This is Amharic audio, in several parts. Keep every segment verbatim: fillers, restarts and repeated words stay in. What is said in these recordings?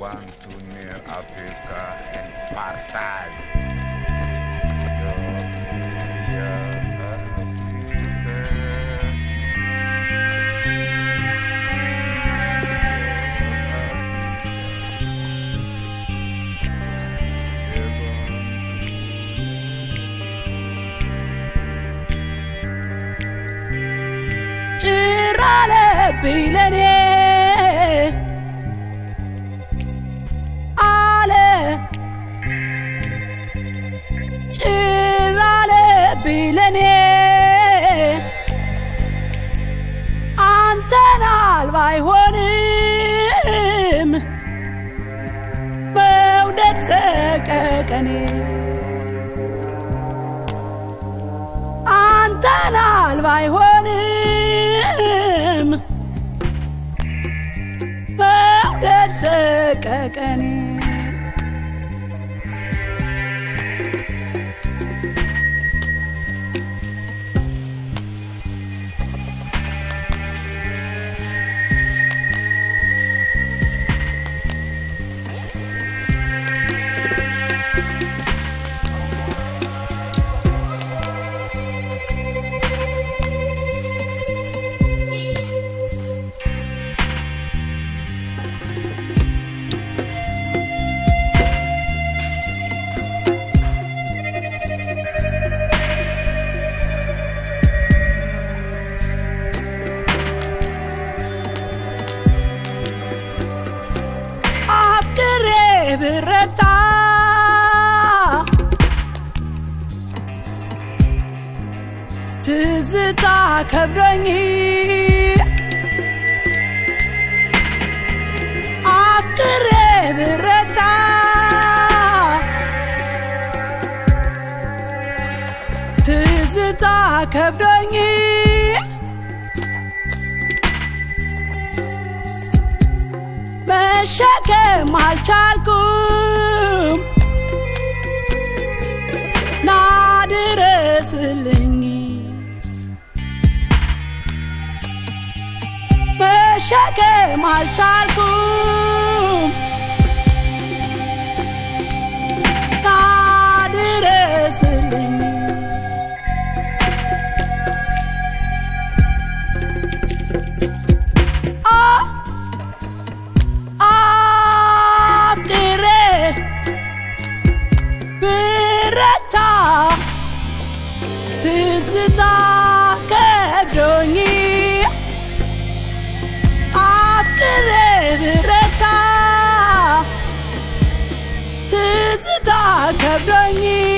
want to near Africa and partage your media Bilene ale chirale bilene antenal bayhonim beudet sekekene antenal bayhonim sekekene ብረታ ትዝታ ከብዶኝ አፍቅሬ ብረታ ትዝታ ከብዶኝ መሸከም አልቻልኩም ናድረስልኝ መሸከም አልቻልኩም ናድረስልኝ ትዝታ ከብዶኝ አፍቅሬ ብረታ ትዝታ ከብዶኝ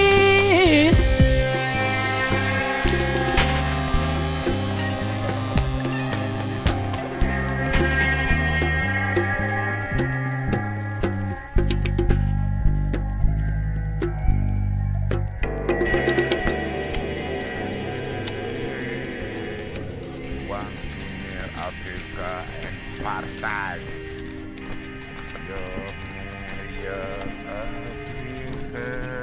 Africa and partage your media Africa.